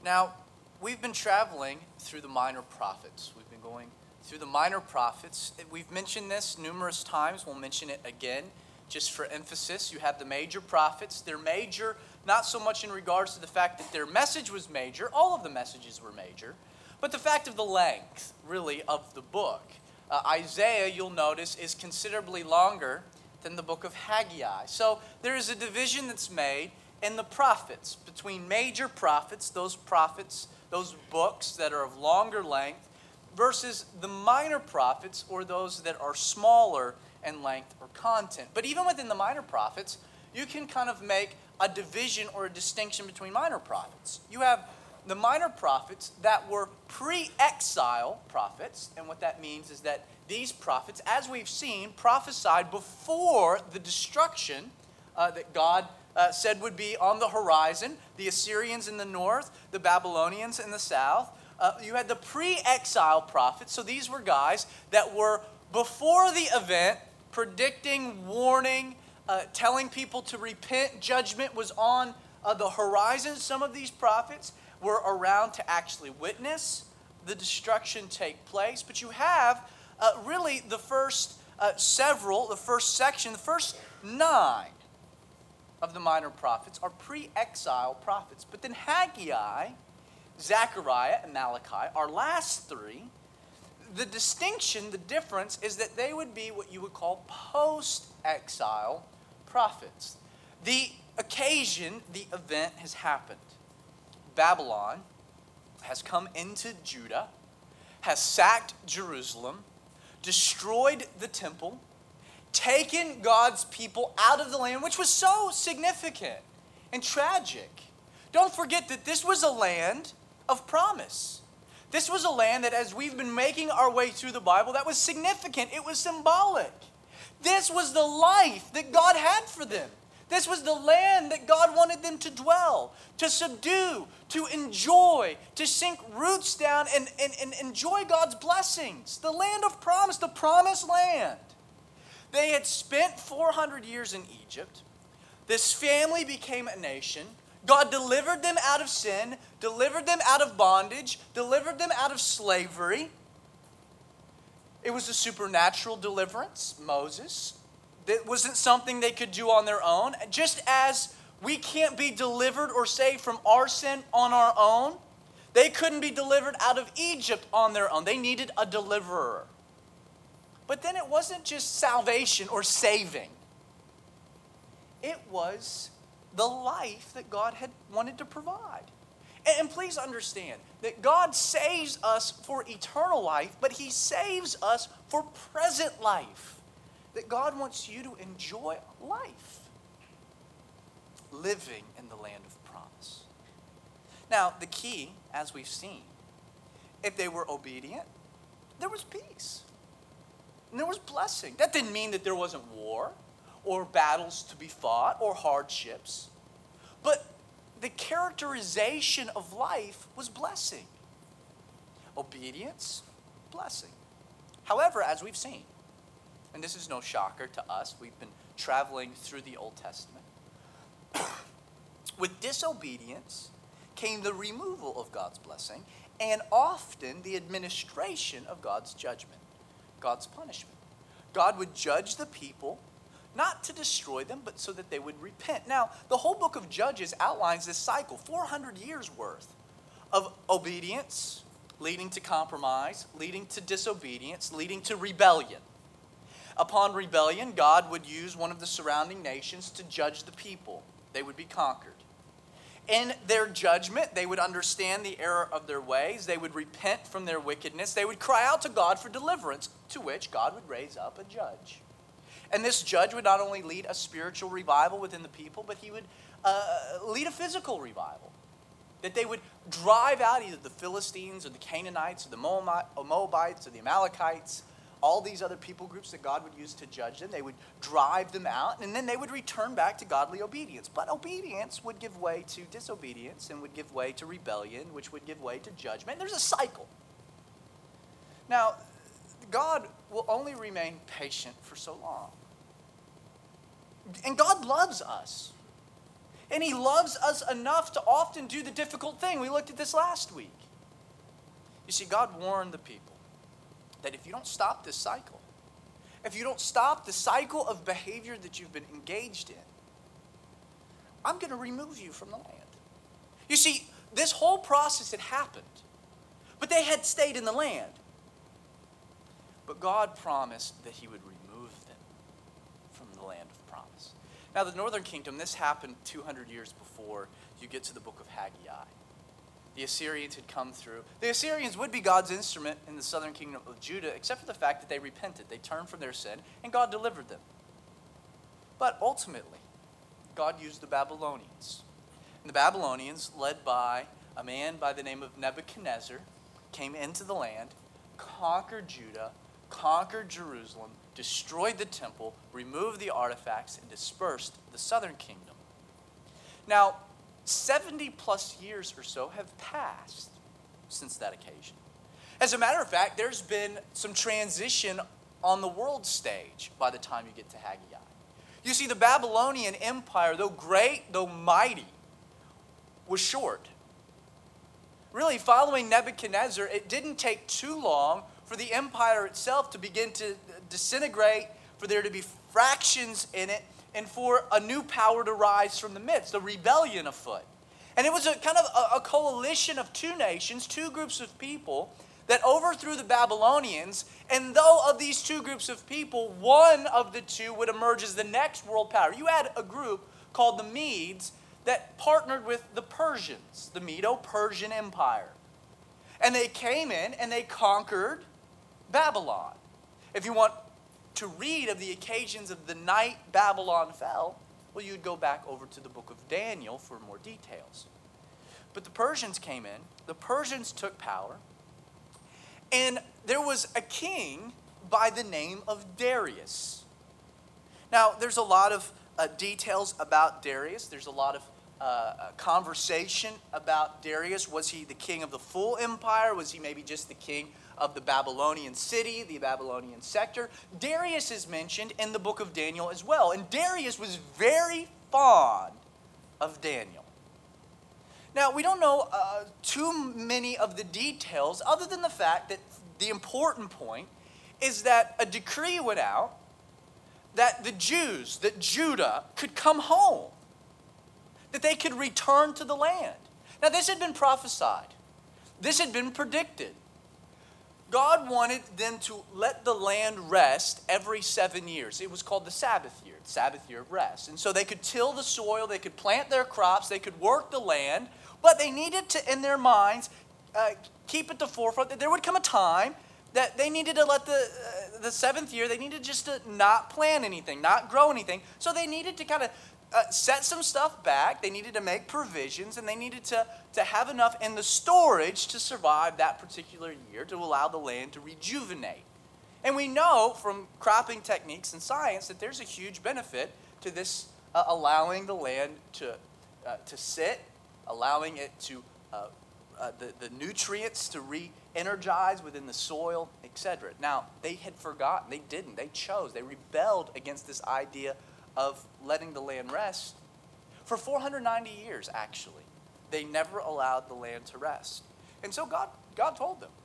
Now, we've been traveling through the minor prophets. We've been going through the minor prophets. We've mentioned this numerous times. We'll mention it again just for emphasis. You have the major prophets. They're major, not so much in regards to the fact that their message was major. All of the messages were major. But the fact of the length, really, of the book. Isaiah, you'll notice, is considerably longer than the book of Haggai. So there is a division that's made in the prophets, between major prophets, those books that are of longer length, versus the minor prophets, or those that are smaller in length or content. But even within the minor prophets, you can kind of make a division or a distinction between minor prophets. You have the minor prophets that were pre-exile prophets, and what that means is that these prophets, as we've seen, prophesied before the destruction that God said would be on the horizon. The Assyrians in the north, the Babylonians in the south. You had the pre-exile prophets. So these were guys that were before the event, predicting, warning, telling people to repent. Judgment was on the horizon. Some of these prophets were around to actually witness the destruction take place. But you have really the first the first section, the first 9 of the minor prophets are pre-exile prophets. But then Haggai, Zechariah, and Malachi, our last 3, the distinction, the difference is that they would be what you would call post-exile prophets. The occasion, the event has happened. Babylon has come into Judah, has sacked Jerusalem, destroyed the temple, taken God's people out of the land, which was so significant and tragic. Don't forget that this was a land of promise. This was a land that, as we've been making our way through the Bible, that was significant. It was symbolic. This was the life that God had for them. This was the land that God wanted them to dwell, to subdue, to enjoy, to sink roots down and enjoy God's blessings. The land of promise, the promised land. They had spent 400 years in Egypt. This family became a nation. God delivered them out of sin, delivered them out of bondage, delivered them out of slavery. It was a supernatural deliverance, Moses. It wasn't something they could do on their own. Just as we can't be delivered or saved from our sin on our own, they couldn't be delivered out of Egypt on their own. They needed a deliverer. But then it wasn't just salvation or saving. It was the life that God had wanted to provide. And please understand that God saves us for eternal life, but He saves us for present life. That God wants you to enjoy life, living in the land of promise. Now, the key, as we've seen, if they were obedient, there was peace. And there was blessing. That didn't mean that there wasn't war or battles to be fought or hardships. But the characterization of life was blessing. Obedience, blessing. However, as we've seen, and this is no shocker to us, we've been traveling through the Old Testament. With disobedience came the removal of God's blessing and often the administration of God's judgment. God's punishment. God would judge the people, not to destroy them, but so that they would repent. Now, the whole book of Judges outlines this cycle, 400 years worth of obedience, leading to compromise, leading to disobedience, leading to rebellion. Upon rebellion, God would use one of the surrounding nations to judge the people. They would be conquered. In their judgment, they would understand the error of their ways. They would repent from their wickedness. They would cry out to God for deliverance, to which God would raise up a judge. And this judge would not only lead a spiritual revival within the people, but he would lead a physical revival. That they would drive out either the Philistines or the Canaanites or the Moabites or the Amalekites, all these other people groups that God would use to judge them. They would drive them out, and then they would return back to godly obedience. But obedience would give way to disobedience and would give way to rebellion, which would give way to judgment. There's a cycle. Now, God will only remain patient for so long. And God loves us. And he loves us enough to often do the difficult thing. We looked at this last week. You see, God warned the people that if you don't stop this cycle, if you don't stop the cycle of behavior that you've been engaged in, I'm going to remove you from the land. You see, this whole process had happened, but they had stayed in the land. But God promised that he would remove them from the land of promise. Now, the northern kingdom, this happened 200 years before you get to the book of Haggai. The Assyrians had come through. The Assyrians would be God's instrument in the southern kingdom of Judah, except for the fact that they repented. They turned from their sin, and God delivered them. But ultimately, God used the Babylonians. And the Babylonians, led by a man by the name of Nebuchadnezzar, came into the land, conquered Judah, conquered Jerusalem, destroyed the temple, removed the artifacts, and dispersed the southern kingdom. Now, 70 plus years or so have passed since that occasion. As a matter of fact, there's been some transition on the world stage by the time you get to Haggai. You see, the Babylonian Empire, though great, though mighty, was short. Really, following Nebuchadnezzar, it didn't take too long for the empire itself to begin to disintegrate, for there to be fractions in it, and for a new power to rise from the midst, a rebellion afoot. And it was a kind of a coalition of two nations, two groups of people that overthrew the Babylonians. And though of these two groups of people, one of the two would emerge as the next world power. You had a group called the Medes that partnered with the Persians, the Medo-Persian Empire. And they came in and they conquered Babylon. If you want to read of the occasions of the night Babylon fell, well, you'd go back over to the book of Daniel for more details. But the Persians came in, the Persians took power, and there was a king by the name of Darius. Now, there's a lot of details about Darius. There's a lot of conversation about Darius. Was he the king of the full empire? Was he maybe just the king of the Babylonian city, the Babylonian sector? Darius is mentioned in the book of Daniel as well. And Darius was very fond of Daniel. Now, we don't know too many of the details other than the fact that the important point is that a decree went out that the Jews, that Judah could come home, that they could return to the land. Now, this had been prophesied. This had been predicted. God wanted them to let the land rest every 7 years. It was called the Sabbath year of rest. And so they could till the soil, they could plant their crops, they could work the land, but they needed to, in their minds, keep at the forefront that there would come a time that they needed to let the seventh year, they needed just to not plant anything, not grow anything. So they needed to kind of set some stuff back, they needed to make provisions, and they needed to have enough in the storage to survive that particular year to allow the land to rejuvenate. And we know from cropping techniques and science that there's a huge benefit to this allowing the land to sit, allowing it to the nutrients to re-energize within the soil, etc. Now, they had forgotten, they didn't, they chose, they rebelled against this idea of letting the land rest. For 490 years, actually, they never allowed the land to rest. And so God told them.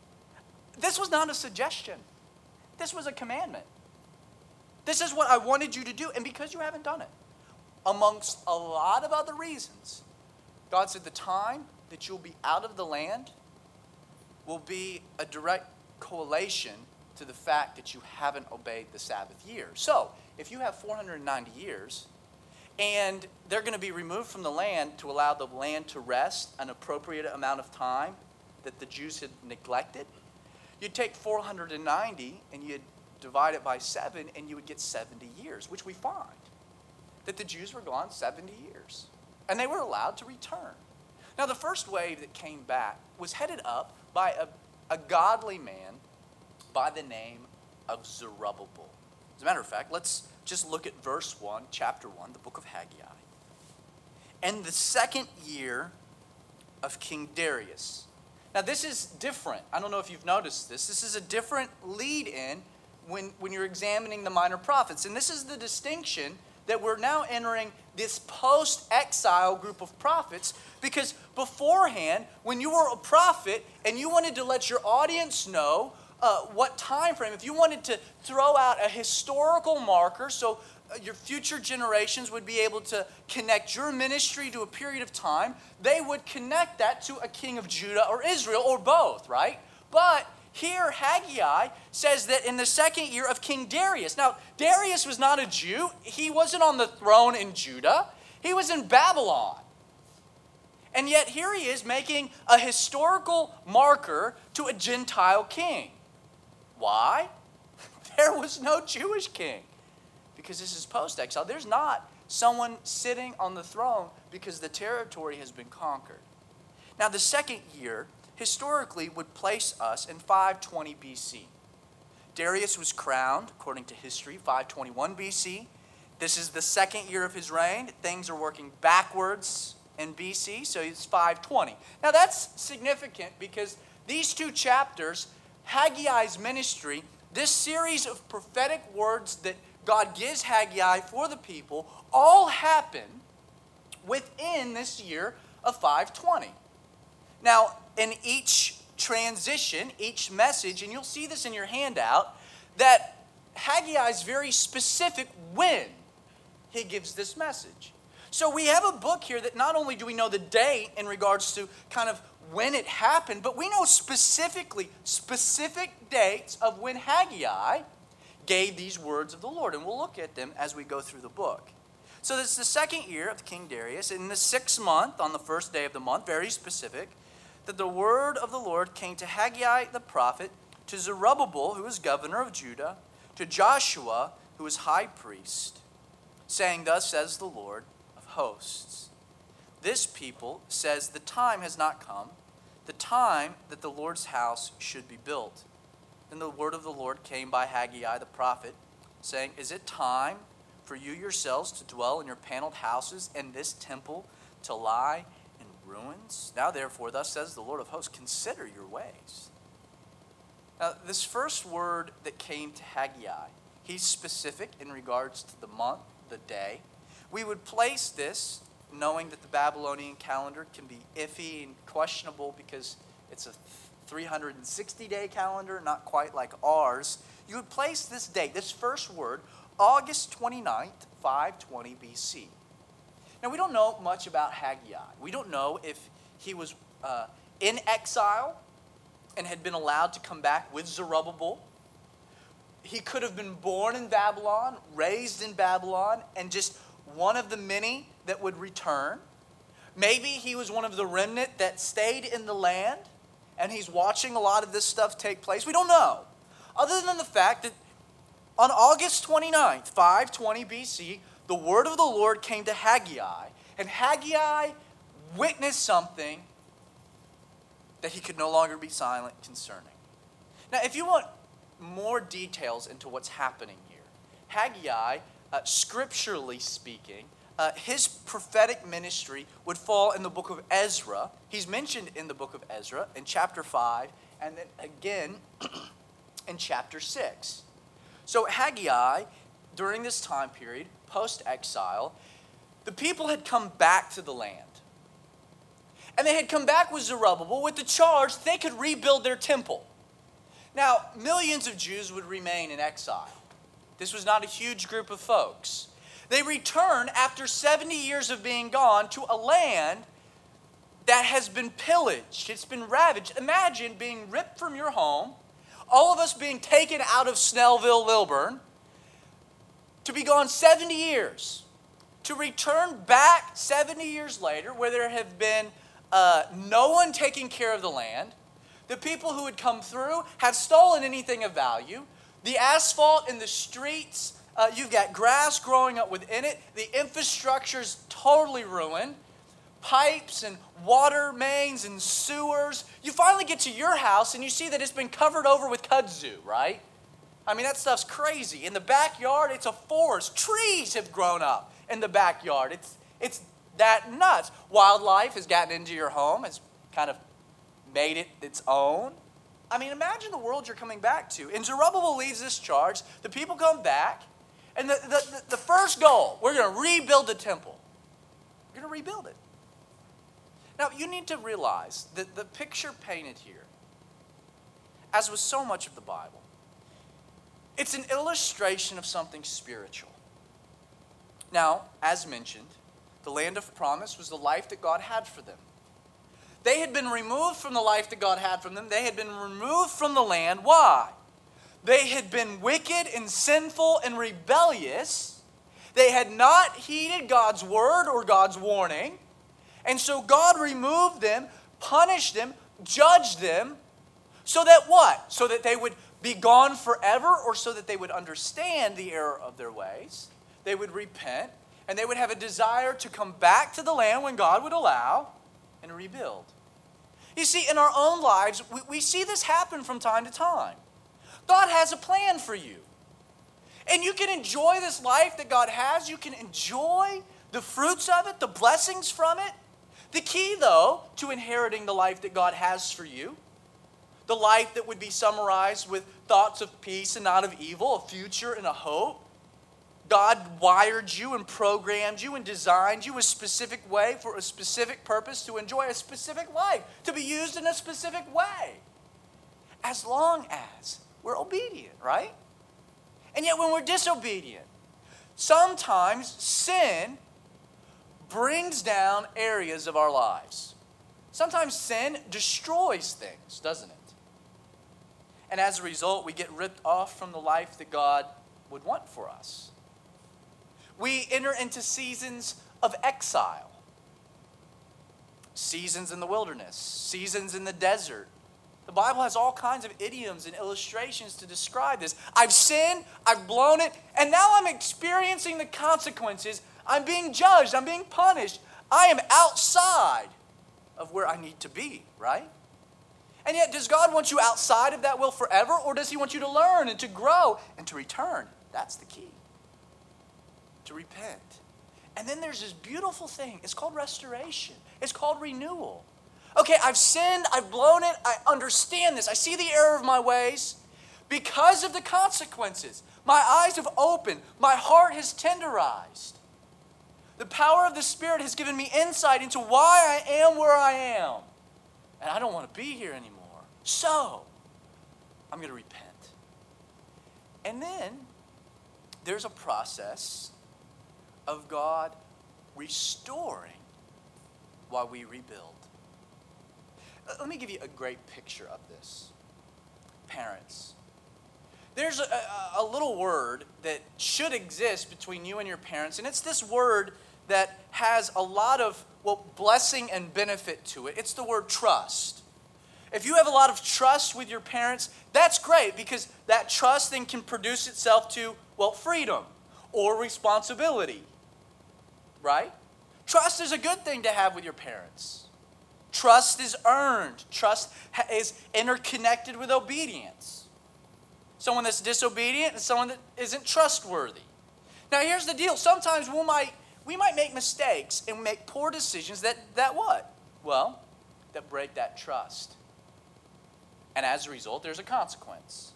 This was not a suggestion. This was a commandment. This is what I wanted you to do, and because you haven't done it, amongst a lot of other reasons, God said the time that you'll be out of the land will be a direct correlation to the fact that you haven't obeyed the Sabbath year. So, if you have 490 years, and they're going to be removed from the land to allow the land to rest an appropriate amount of time that the Jews had neglected, you'd take 490 and you'd divide it by 7, and you would get 70 years, which we find that the Jews were gone 70 years, and they were allowed to return. Now, the first wave that came back was headed up by a godly man by the name of Zerubbabel. As a matter of fact, let's just look at verse 1, chapter 1, the book of Haggai. And the second year of King Darius. Now, this is different. I don't know if you've noticed this. This is a different lead-in when you're examining the minor prophets. And this is the distinction that we're now entering this post-exile group of prophets, because beforehand, when you were a prophet and you wanted to let your audience know what time frame, if you wanted to throw out a historical marker so your future generations would be able to connect your ministry to a period of time, they would connect that to a king of Judah or Israel or both, right? But here, Haggai says that in the second year of King Darius. Now, Darius was not a Jew. He wasn't on the throne in Judah. He was in Babylon. And yet here he is making a historical marker to a Gentile king. Why? There was no Jewish king, because this is post-exile. There's not someone sitting on the throne because the territory has been conquered. Now, the second year historically would place us in 520 BC. Darius was crowned, according to history, 521 BC. This is the second year of his reign. Things are working backwards in BC, so it's 520. Now that's significant because these two chapters, Haggai's ministry, this series of prophetic words that God gives Haggai for the people, all happen within this year of 520. Now, in each transition, each message, and you'll see this in your handout, that Haggai is very specific when he gives this message. So we have a book here that not only do we know the date in regards to kind of when it happened, but we know specific dates of when Haggai gave these words of the Lord. And we'll look at them as we go through the book. So this is the second year of King Darius. In the 6th month, on the first day of the month, very specific, that the word of the Lord came to Haggai the prophet, to Zerubbabel, who was governor of Judah, to Joshua, who was high priest, saying, "Thus says the Lord of hosts, this people says the time has not come, the time that the Lord's house should be built." Then the word of the Lord came by Haggai the prophet, saying, "Is it time for you yourselves to dwell in your paneled houses, and this temple to lie in ruins? Now therefore, thus says the Lord of hosts, consider your ways." Now this first word that came to Haggai, he's specific in regards to the month, the day. We would place this knowing that the Babylonian calendar can be iffy and questionable because it's a 360-day calendar, not quite like ours. You would place this date, this first word, August 29th, 520 BC. Now, we don't know much about Haggai. We don't know if he was in exile and had been allowed to come back with Zerubbabel. He could have been born in Babylon, raised in Babylon, and just one of the many that would return. Maybe he was one of the remnant that stayed in the land, and he's watching a lot of this stuff take place. We don't know. Other than the fact that on August 29th, 520 BC, the word of the Lord came to Haggai, and Haggai witnessed something that he could no longer be silent concerning. Now, if you want more details into what's happening here, Haggai, scripturally speaking, his prophetic ministry would fall in the book of Ezra. He's mentioned in the book of Ezra in chapter 5, and then again in chapter 6. So Haggai, during this time period, post-exile, the people had come back to the land. And they had come back with Zerubbabel with the charge they could rebuild their temple. Now, millions of Jews would remain in exile. This was not a huge group of folks. They return after 70 years of being gone to a land that has been pillaged. It's been ravaged. Imagine being ripped from your home, all of us being taken out of Snellville, Lilburn, to be gone 70 years, to return back 70 years later where there have been no one taking care of the land. The people who had come through have stolen anything of value. The asphalt in the streets, you've got grass growing up within it. The infrastructure's totally ruined. Pipes and water mains and sewers. You finally get to your house and you see that it's been covered over with kudzu, right? I mean, that stuff's crazy. In the backyard, it's a forest. Trees have grown up in the backyard. It's that nuts. Wildlife has gotten into your home, has kind of made it its own. I mean, imagine the world you're coming back to. And Zerubbabel leads this charge. The people come back, And the first goal, we're going to rebuild the temple. We're going to rebuild it. Now, you need to realize that the picture painted here, as with so much of the Bible, it's an illustration of something spiritual. Now, as mentioned, the land of promise was the life that God had for them. They had been removed from the life that God had for them. They had been removed from the land. Why? They had been wicked and sinful and rebellious. They had not heeded God's word or God's warning. And so God removed them, punished them, judged them, so that what? So that they would be gone forever, or so that they would understand the error of their ways. They would repent, and they would have a desire to come back to the land when God would allow and rebuild. You see, in our own lives, we see this happen from time to time. God has a plan for you. And you can enjoy this life that God has. You can enjoy the fruits of it, the blessings from it. The key, though, to inheriting the life that God has for you, the life that would be summarized with thoughts of peace and not of evil, a future and a hope. God wired you and programmed you and designed you a specific way for a specific purpose to enjoy a specific life, to be used in a specific way. As long as we're obedient, right? And yet when we're disobedient, sometimes sin brings down areas of our lives. Sometimes sin destroys things, doesn't it? And as a result, we get ripped off from the life that God would want for us. We enter into seasons of exile. Seasons in the wilderness, seasons in the desert. The Bible has all kinds of idioms and illustrations to describe this. I've sinned, I've blown it, and now I'm experiencing the consequences. I'm being judged, I'm being punished. I am outside of where I need to be, right? And yet, does God want you outside of that will forever, or does he want you to learn and to grow and to return? That's the key. To repent. And then there's this beautiful thing. It's called restoration. It's called renewal. Okay, I've sinned, I've blown it, I understand this. I see the error of my ways. Because of the consequences, my eyes have opened, my heart has tenderized. The power of the Spirit has given me insight into why I am where I am. And I don't want to be here anymore. So, I'm going to repent. And then, there's a process of God restoring while we rebuild. Let me give you a great picture of this. Parents. There's a little word that should exist between you and your parents, and it's this word that has a lot of blessing and benefit to it. It's the word trust. If you have a lot of trust with your parents, that's great, because that trust then can produce itself to, freedom or responsibility, right? Trust is a good thing to have with your parents. Trust is earned. Trust is interconnected with obedience. Someone that's disobedient and someone that isn't trustworthy. Now here's the deal. Sometimes we might make mistakes and make poor decisions that what? That break that trust. And as a result, there's a consequence.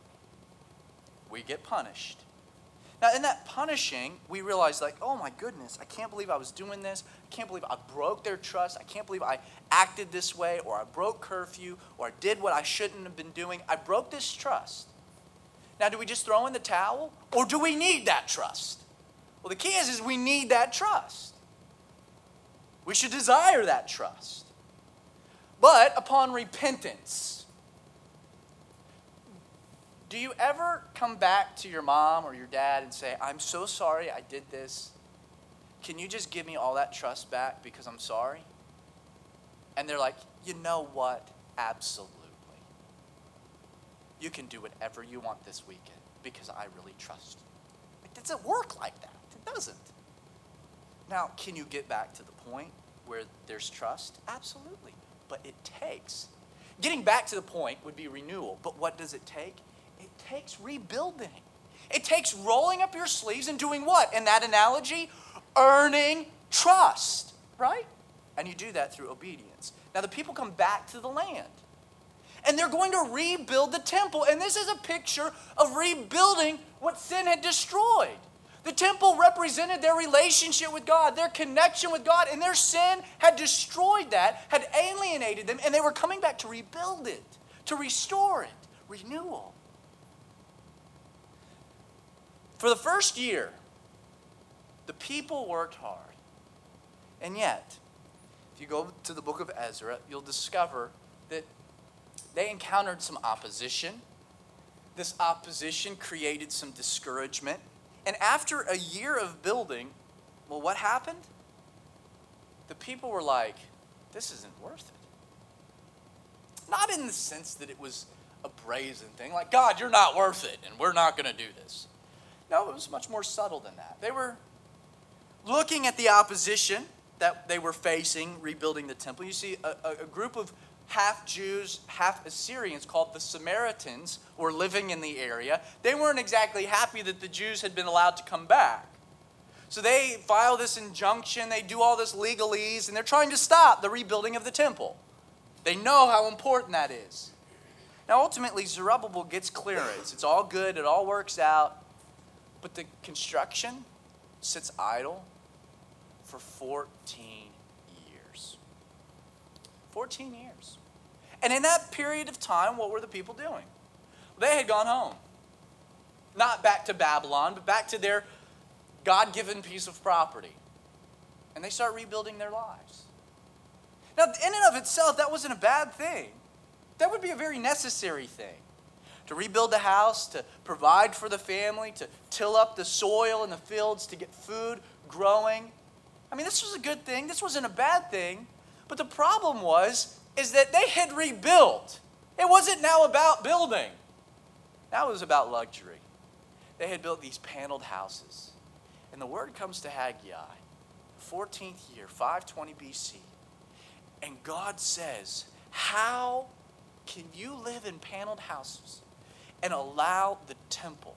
We get punished. Now, in that punishing, we realize oh my goodness, I can't believe I was doing this. I can't believe I broke their trust. I can't believe I acted this way, or I broke curfew, or I did what I shouldn't have been doing. I broke this trust. Now, do we just throw in the towel, or do we need that trust? Well, the key is we need that trust. We should desire that trust. But upon repentance, do you ever come back to your mom or your dad and say, I'm so sorry I did this. Can you just give me all that trust back because I'm sorry? And they're like, you know what? Absolutely. You can do whatever you want this weekend because I really trust you. It doesn't work like that. It doesn't. Now, can you get back to the point where there's trust? Absolutely. But it takes. Getting back to the point would be renewal. But what does it take? It takes rebuilding. It takes rolling up your sleeves and doing what? In that analogy, earning trust, right? And you do that through obedience. Now the people come back to the land. And they're going to rebuild the temple. And this is a picture of rebuilding what sin had destroyed. The temple represented their relationship with God, their connection with God, and their sin had destroyed that, had alienated them, and they were coming back to rebuild it, to restore it, renewal. For the first year, the people worked hard. And yet, if you go to the book of Ezra, you'll discover that they encountered some opposition. This opposition created some discouragement. And after a year of building, well, what happened? The people were like, this isn't worth it. Not in the sense that it was a brazen thing, like, God, you're not worth it, and we're not going to do this. No, it was much more subtle than that. They were looking at the opposition that they were facing rebuilding the temple. You see, a group of half Jews, half Assyrians called the Samaritans were living in the area. They weren't exactly happy that the Jews had been allowed to come back. So they file this injunction, they do all this legalese, and they're trying to stop the rebuilding of the temple. They know how important that is. Now ultimately, Zerubbabel gets clearance. It's all good, it all works out. But the construction sits idle for 14 years. 14 years. And in that period of time, what were the people doing? They had gone home. Not back to Babylon, but back to their God-given piece of property. And they start rebuilding their lives. Now, in and of itself, that wasn't a bad thing. That would be a very necessary thing. To rebuild the house, to provide for the family, to till up the soil in the fields, to get food growing. I mean, this was a good thing. This wasn't a bad thing. But the problem is that they had rebuilt. It wasn't now about building. Now it was about luxury. They had built these paneled houses. And the word comes to Haggai, 14th year, 520 BC. And God says, how can you live in paneled houses and allow the temple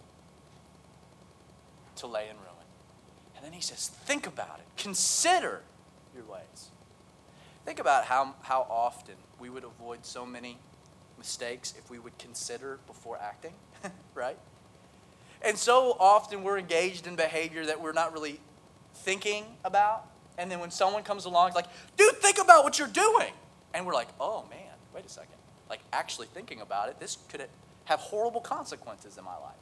to lay in ruin? And then he says, think about it. Consider your ways. Think about how often we would avoid so many mistakes if we would consider before acting, right? And so often we're engaged in behavior that we're not really thinking about. And then when someone comes along, it's like, dude, think about what you're doing. And we're like, oh man, wait a second. Like actually thinking about it, this could have horrible consequences in my life.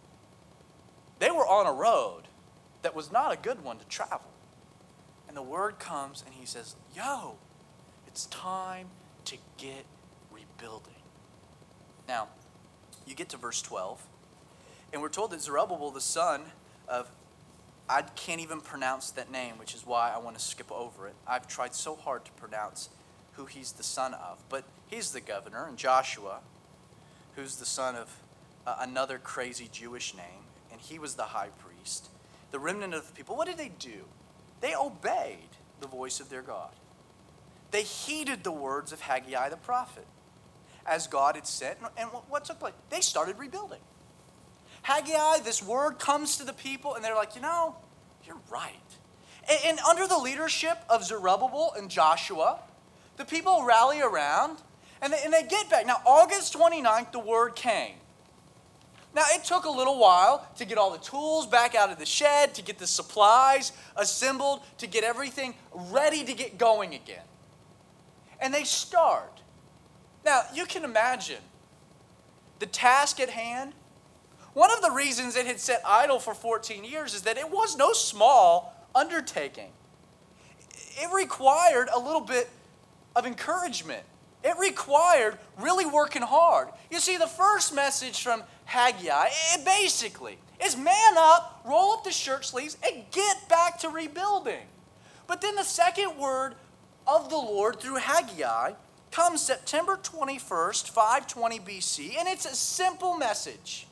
They were on a road that was not a good one to travel. And the word comes and he says, yo, it's time to get rebuilding. Now, you get to verse 12, and we're told that Zerubbabel, the son of, I can't even pronounce that name, which is why I want to skip over it. I've tried so hard to pronounce who he's the son of, but he's the governor, and Joshua, who's the son of another crazy Jewish name, and he was the high priest. The remnant of the people, what did they do? They obeyed the voice of their God. They heeded the words of Haggai the prophet, as God had said. And what took place? They started rebuilding. Haggai, this word comes to the people, and they're like, you're right. And under the leadership of Zerubbabel and Joshua, the people rally around, and they get back. Now, August 29th, the word came. Now, it took a little while to get all the tools back out of the shed, to get the supplies assembled, to get everything ready to get going again. And they start. Now, you can imagine the task at hand. One of the reasons it had sat idle for 14 years is that it was no small undertaking. It required a little bit of encouragement. It required really working hard. You see, the first message from Haggai, it basically is man up, roll up the shirt sleeves, and get back to rebuilding. But then the second word of the Lord through Haggai comes September 21st, 520 BC, and it's a simple message.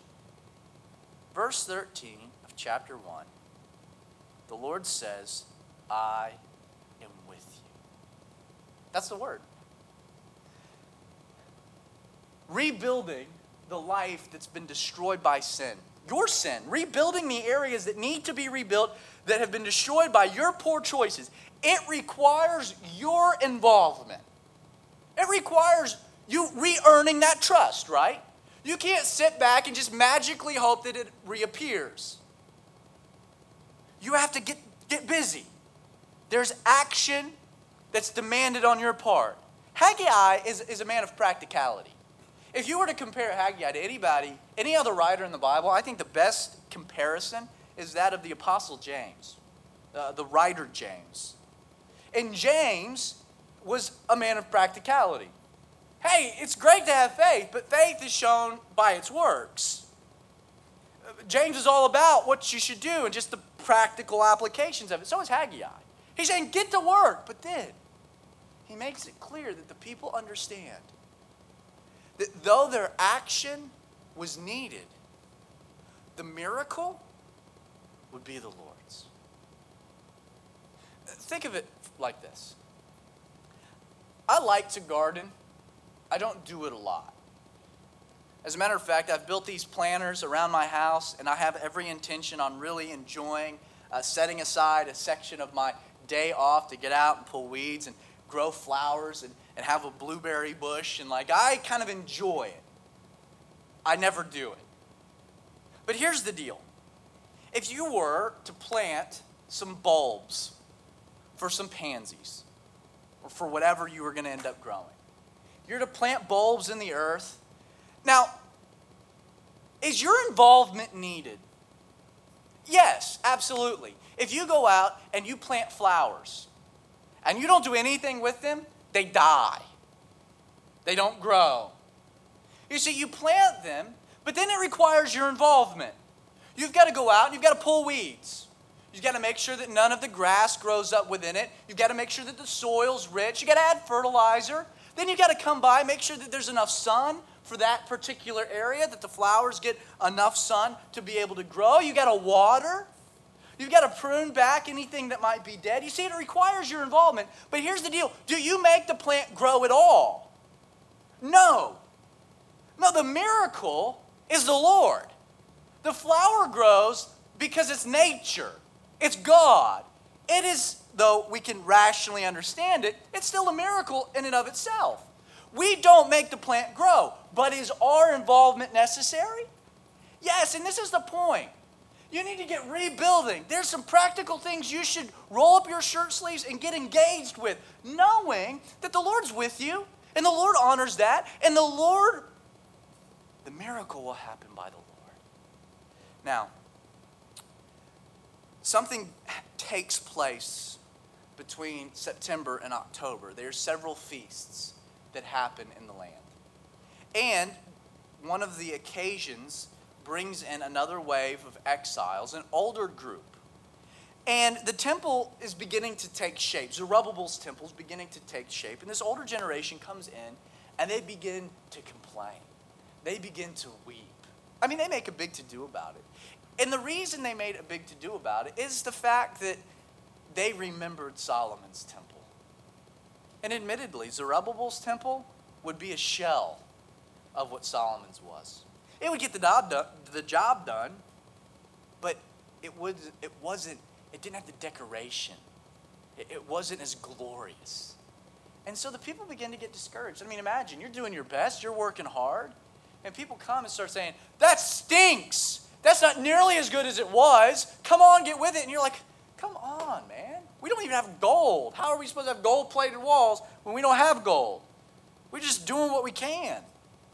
Verse 13 of chapter 1, the Lord says, I am with you. That's the word. Rebuilding the life that's been destroyed by sin. Your sin. Rebuilding the areas that need to be rebuilt that have been destroyed by your poor choices. It requires your involvement. It requires you re-earning that trust, right? You can't sit back and just magically hope that it reappears. You have to get busy. There's action that's demanded on your part. Haggai is a man of practicality. If you were to compare Haggai to anybody, any other writer in the Bible, I think the best comparison is that of the Apostle James, the writer James. And James was a man of practicality. Hey, it's great to have faith, but faith is shown by its works. James is all about what you should do and just the practical applications of it. So is Haggai. He's saying, get to work, but then he makes it clear that the people understand that though their action was needed, the miracle would be the Lord's. Think of it like this. I like to garden. I don't do it a lot. As a matter of fact, I've built these planters around my house, and I have every intention on really enjoying setting aside a section of my day off to get out and pull weeds and grow flowers and have a blueberry bush. And I kind of enjoy it. I never do it. But here's the deal. If you were to plant some bulbs for some pansies or for whatever you were going to end up growing, you're to plant bulbs in the earth. Now, is your involvement needed? Yes, absolutely. If you go out and you plant flowers and you don't do anything with them, they die. They don't grow. You see, you plant them, but then it requires your involvement. You've got to go out and you've got to pull weeds. You've got to make sure that none of the grass grows up within it. You've got to make sure that the soil's rich. You've got to add fertilizer. Then you've got to come by, make sure that there's enough sun for that particular area, that the flowers get enough sun to be able to grow. You've got to water. You've got to prune back anything that might be dead. You see, it requires your involvement. But here's the deal. Do you make the plant grow at all? No. No, the miracle is the Lord. The flower grows because it's nature. It's God. It is, though we can rationally understand it, it's still a miracle in and of itself. We don't make the plant grow, but is our involvement necessary? Yes, and this is the point. You need to get rebuilding. There's some practical things you should roll up your shirt sleeves and get engaged with, knowing that the Lord's with you, and the Lord honors that, and the miracle will happen by the Lord. Now, something takes place between September and October. There's several feasts that happen in the land. And one of the occasions brings in another wave of exiles, an older group. And the temple is beginning to take shape. Zerubbabel's temple is beginning to take shape. And this older generation comes in and they begin to complain. They begin to weep. I mean, they make a big to-do about it. And the reason they made a big to-do about it is the fact that they remembered Solomon's temple. And admittedly, Zerubbabel's temple would be a shell of what Solomon's was. It would get the job done, but it didn't have the decoration. It wasn't as glorious. And so the people begin to get discouraged. I mean, imagine, you're doing your best, you're working hard, and people come and start saying, that stinks. That's not nearly as good as it was. Come on, get with it. And you're like, come on, man. We don't even have gold. How are we supposed to have gold-plated walls when we don't have gold? We're just doing what we can.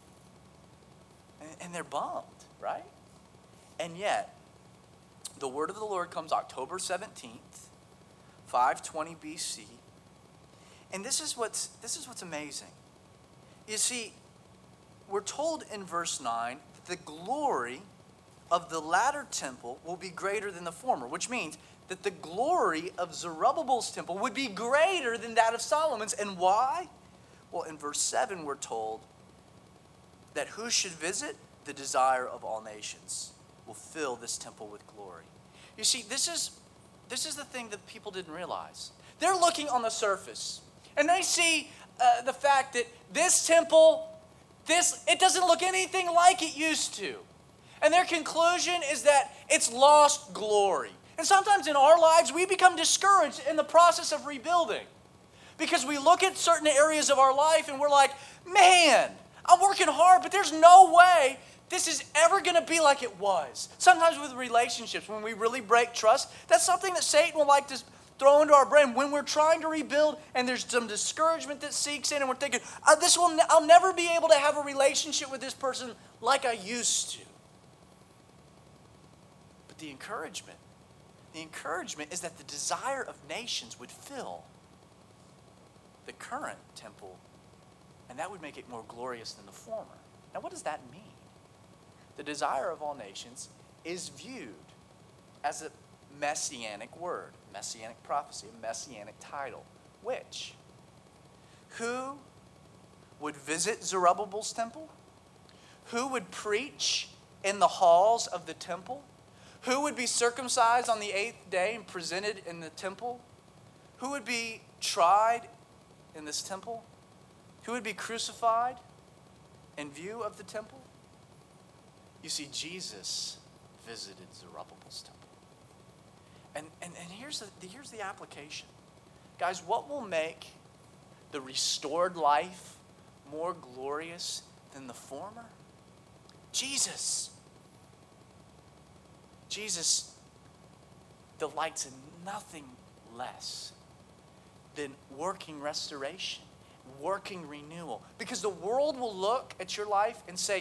And they're bummed, right? And yet, the word of the Lord comes October 17th, 520 BC. And this is what's amazing. You see, we're told in verse 9 that the glory of the latter temple will be greater than the former, which means that the glory of Zerubbabel's temple would be greater than that of Solomon's. And why? Well, in verse 7, we're told that who should visit? The desire of all nations will fill this temple with glory. You see, this is the thing that people didn't realize. They're looking on the surface, and they see the fact that this temple, it doesn't look anything like it used to. And their conclusion is that it's lost glory. And sometimes in our lives, we become discouraged in the process of rebuilding. Because we look at certain areas of our life and we're like, man, I'm working hard, but there's no way this is ever going to be like it was. Sometimes with relationships, when we really break trust, that's something that Satan will like to throw into our brain when we're trying to rebuild and there's some discouragement that seeks in and we're thinking, I'll never be able to have a relationship with this person like I used to. But the encouragement is that the desire of nations would fill the current temple, and that would make it more glorious than the former. Now, what does that mean? The desire of all nations is viewed as a messianic word, messianic prophecy, a messianic title. Which? Who would visit Zerubbabel's temple? Who would preach in the halls of the temple? Who would be circumcised on the 8th day and presented in the temple? Who would be tried in this temple? Who would be crucified in view of the temple? You see, Jesus visited Zerubbabel's temple. And here's the application. Guys, what will make the restored life more glorious than the former? Jesus. Jesus delights in nothing less than working restoration, working renewal. Because the world will look at your life and say,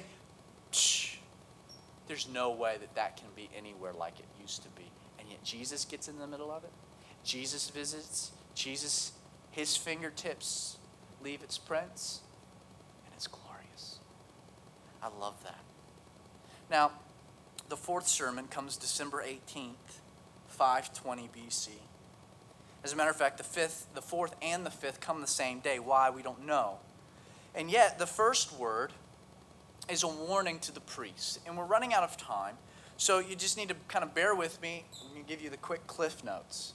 there's no way that can be anywhere like it used to be. And yet Jesus gets in the middle of it. Jesus visits. Jesus, his fingertips leave its prints. And it's glorious. I love that. Now, the fourth sermon comes December 18th, 520 BC. As a matter of fact, the fourth and the fifth come the same day. Why? We don't know. And yet, the first word is a warning to the priests. And we're running out of time, so you just need to kind of bear with me. I'm going to give you the quick cliff notes.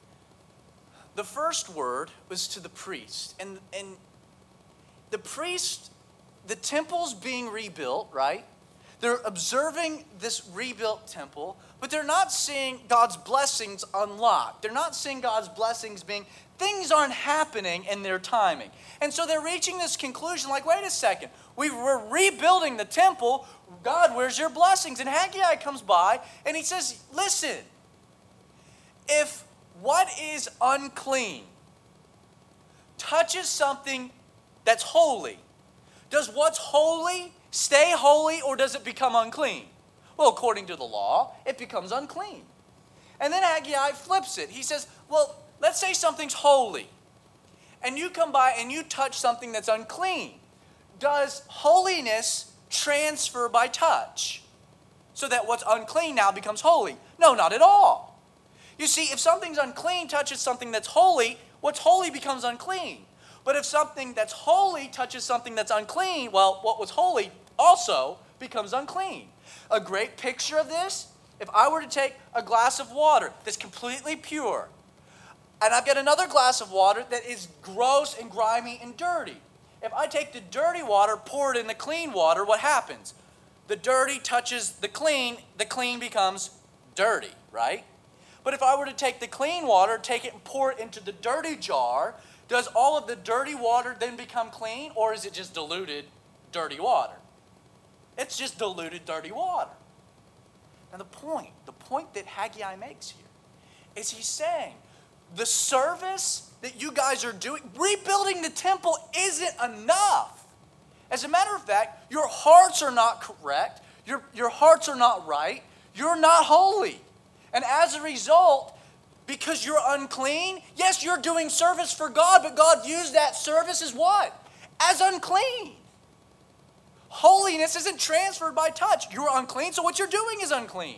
The first word was to the priest. And the priest, the temple's being rebuilt, right? They're observing this rebuilt temple, but they're not seeing God's blessings unlocked. They're not seeing God's blessings being, things aren't happening in their timing. And so they're reaching this conclusion like, wait a second, we're rebuilding the temple. God, where's your blessings? And Haggai comes by and he says, listen, if what is unclean touches something that's holy, does what's holy stay holy or does it become unclean? Well, according to the law, it becomes unclean. And then Haggai flips it. He says, well, let's say something's holy, and you come by and you touch something that's unclean. Does holiness transfer by touch so that what's unclean now becomes holy? No, not at all. You see, if something's unclean touches something that's holy, what's holy becomes unclean. But if something that's holy touches something that's unclean, well, what was holy also becomes unclean. A great picture of this, if I were to take a glass of water that's completely pure, and I've got another glass of water that is gross and grimy and dirty. If I take the dirty water, pour it in the clean water, what happens? The dirty touches the clean becomes dirty, right? But if I were to take the clean water, take it and pour it into the dirty jar, does all of the dirty water then become clean, or is it just diluted dirty water? It's just diluted dirty water. Now the point that Haggai makes here is he's saying, the service that you guys are doing, rebuilding the temple isn't enough. As a matter of fact, your hearts are not correct. Your hearts are not right. You're not holy. And as a result, because you're unclean, yes, you're doing service for God, but God views that service as what? As unclean. Holiness isn't transferred by touch. You're unclean, so what you're doing is unclean.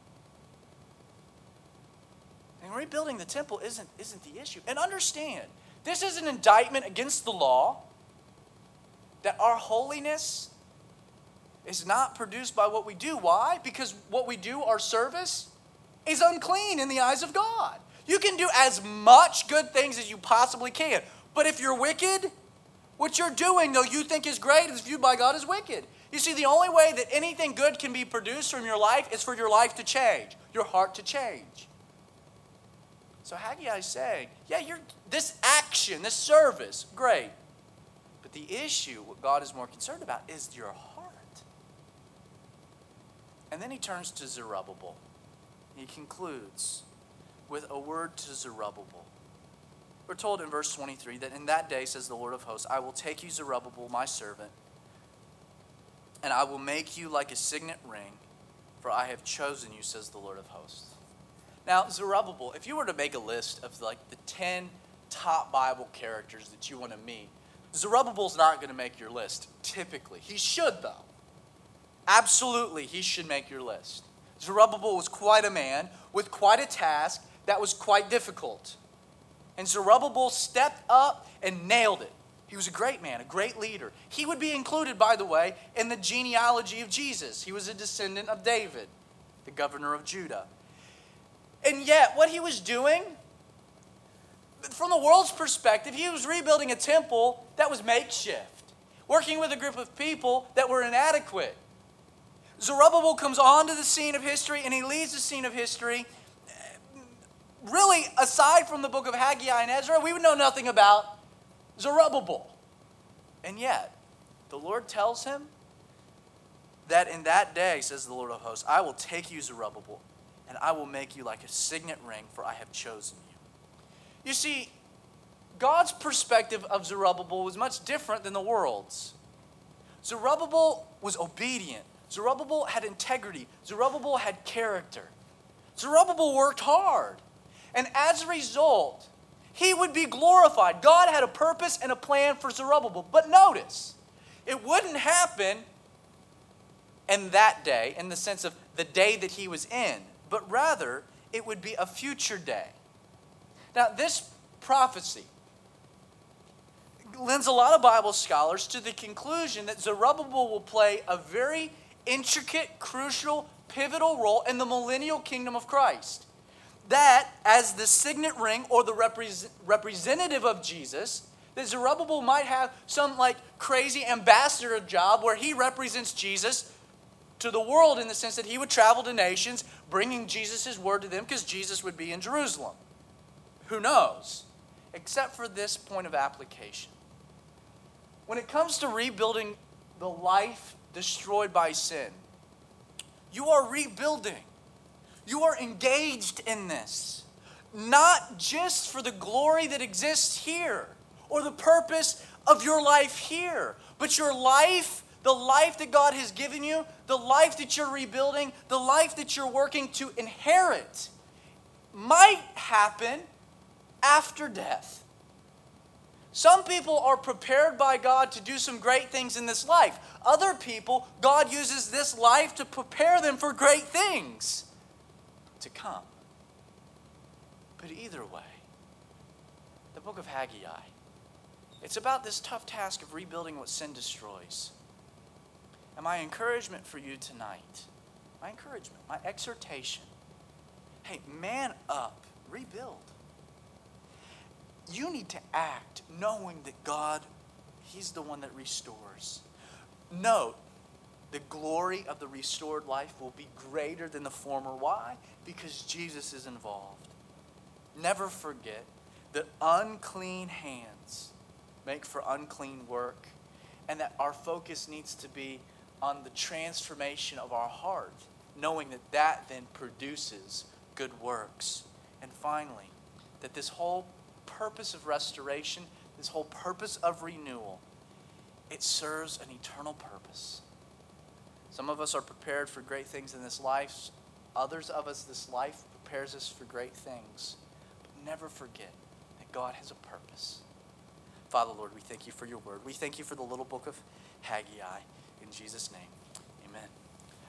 And rebuilding the temple isn't the issue. And understand, this is an indictment against the law that our holiness is not produced by what we do. Why? Because what we do, our service, is unclean in the eyes of God. You can do as much good things as you possibly can. But if you're wicked, what you're doing, though you think is great, is viewed by God as wicked. You see, the only way that anything good can be produced from your life is for your life to change, your heart to change. So Haggai is saying, yeah, this action, this service, great. But The issue, what God is more concerned about, is your heart. And then he turns to Zerubbabel. He concludes with a word to Zerubbabel. We're told in verse 23 that in that day, says the Lord of hosts, I will take you, Zerubbabel, my servant, and I will make you like a signet ring, for I have chosen you, says the Lord of hosts. Now, Zerubbabel, if you were to make a list of like the 10 top Bible characters that you want to meet, Zerubbabel's not going to make your list, typically. He should, though. Absolutely, he should make your list. Zerubbabel was quite a man with quite a task that was quite difficult. And Zerubbabel stepped up and nailed it. He was a great man, a great leader. He would be included, by the way, in the genealogy of Jesus. He was a descendant of David, the governor of Judah. And yet, what he was doing, from the world's perspective, he was rebuilding a temple that was makeshift, working with a group of people that were inadequate. Zerubbabel comes onto the scene of history, and he leads the scene of history. Really, aside from the book of Haggai and Ezra, we would know nothing about Zerubbabel. And yet, the Lord tells him that in that day, says the Lord of hosts, I will take you, Zerubbabel, and I will make you like a signet ring, for I have chosen you. You see, God's perspective of Zerubbabel was much different than the world's. Zerubbabel was obedient. Zerubbabel had integrity. Zerubbabel had character. Zerubbabel worked hard. And as a result, he would be glorified. God had a purpose and a plan for Zerubbabel. But notice, it wouldn't happen in that day, in the sense of the day that he was in, but rather it would be a future day. Now, this prophecy lends a lot of Bible scholars to the conclusion that Zerubbabel will play a very intricate, crucial, pivotal role in the millennial kingdom of Christ. That, as the signet ring or the representative of Jesus, that Zerubbabel might have some like crazy ambassador job where he represents Jesus to the world, in the sense that he would travel to nations bringing Jesus' word to them, because Jesus would be in Jerusalem. Who knows? Except for this point of application. When it comes to rebuilding the life destroyed by sin, you are rebuilding. You are engaged in this, not just for the glory that exists here or the purpose of your life here, but your life, the life that God has given you, the life that you're rebuilding, the life that you're working to inherit, might happen after death. Some people are prepared by God to do some great things in this life. Other people, God uses this life to prepare them for great things to come. But either way, the book of Haggai, it's about this tough task of rebuilding what sin destroys. And my encouragement for you tonight, my exhortation, hey, man up, rebuild. You need to act knowing that God, He's the one that restores. Note, the glory of the restored life will be greater than the former. Why? Because Jesus is involved. Never forget that unclean hands make for unclean work, and that our focus needs to be on the transformation of our heart, knowing that that then produces good works. And finally, that this whole purpose of restoration, this whole purpose of renewal, it serves an eternal purpose. Some of us are prepared for great things in this life. Others of us, this life prepares us for great things. But never forget that God has a purpose. Father, Lord, we thank you for your word. We thank you for the little book of Haggai. In Jesus' name.